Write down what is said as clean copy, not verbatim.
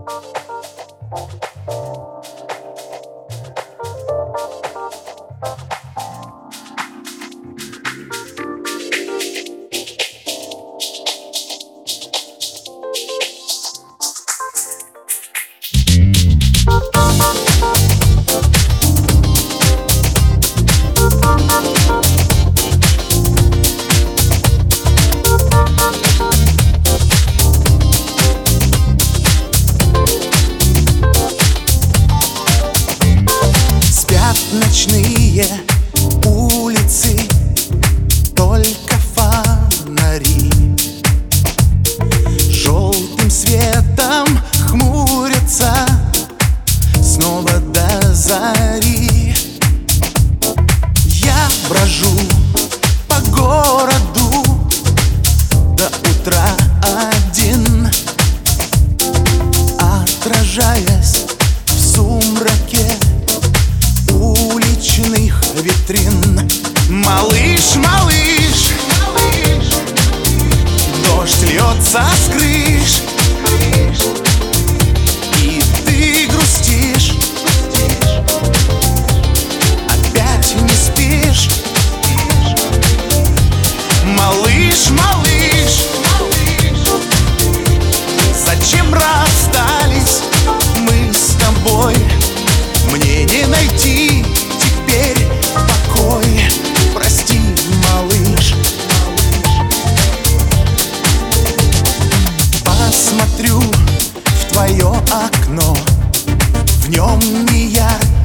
Ночные улицы, только фонари желтым светом хмурятся снова до зари. Я брожу по городу до утра один, отражаясь в сумраке уличных витрин. Малыш, малыш, дождь льется с крыш, и ты грустишь, опять не спишь. Малыш, малыш, зачем расстались мы с тобой? Мне не найти теперь покой. Прости, малыш. Посмотрю в твое окно, в нем не ярко